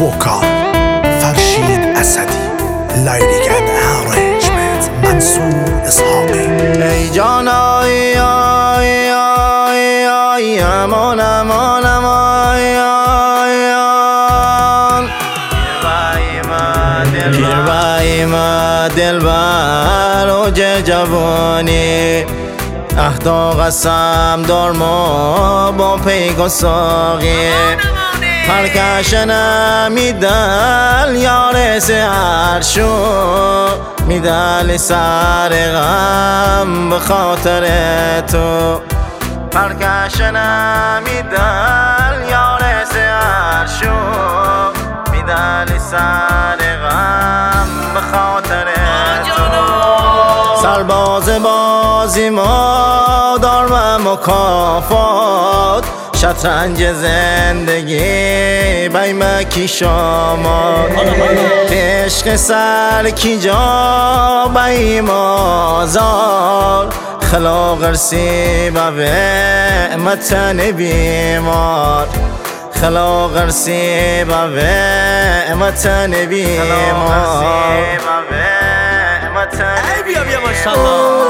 Vocal فرشید اسدی. Lyric and arrangement منصور اسحاقی. ای جان آی آی آی آی امان امان امان پیر بایم دلبر اوج جوانی اهدا قسم دار ما با پیک و ساقی پرکشنم میدل یار سهر شو میدل سر غم به خاطر تو پرکشنم میدل یار سهر شو میدل سر غم به خاطر تو سرباز بازی ما دار و مکافات شطرنج زندگی بیمکی شما عشق سر کی جا بیم آزار خلا غرسی و متن بیمار خلا غرسی و متن بیمار ای بیا بیا ماشاءالله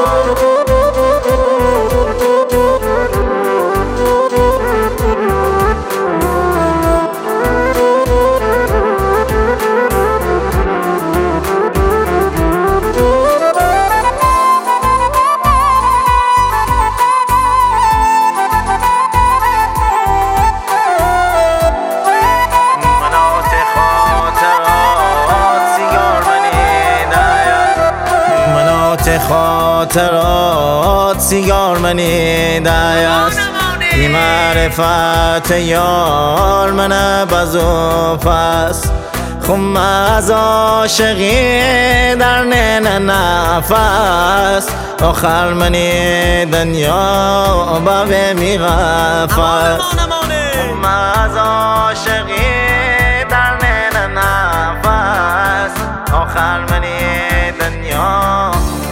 خاطرات سیگار منی دایست بی معرفت یار من بزو پس خم از عاشقی در نین نفس آخر منی دنیا به می غفص خم از عاشقی در نین نفس آخر منی دنیا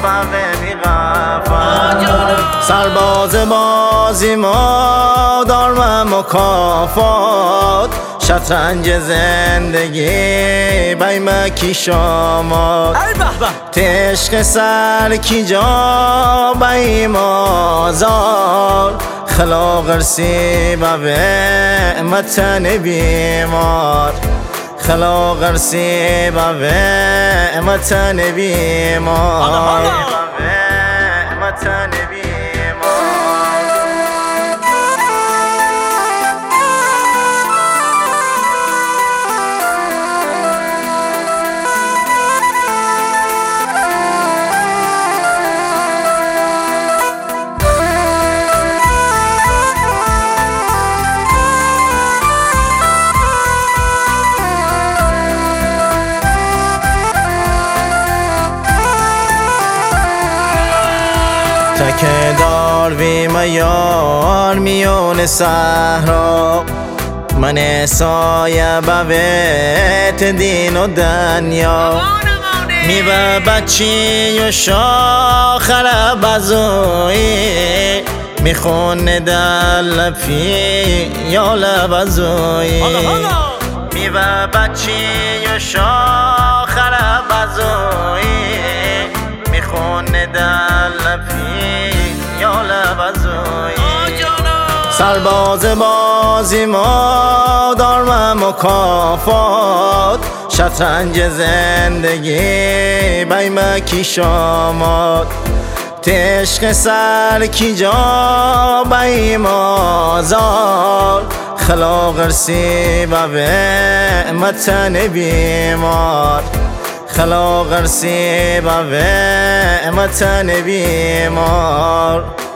سرباز بازی ما دار و مکافات شطرنج زندگی بیمکی شما عشق سر کی جا بیم آزار خلا غرسی و متن بیمار خلا غرسی و متن بیمار متن بیمار تکه دار بیم یار میون صحرا من سایه بویت دین و دنیا می به بچی و شاخر بزوی میخونه در لفی یا لبزوی می به بچی و شاخر بزوی میخونه در لفی یا لبزوی سرباز بازی ما دار و مکافات شطرنج زندگی بیمکی شما عشق سر کی جا بیم آزار خلا غرسی و متن بیمار خلا غرسی و متن بیمار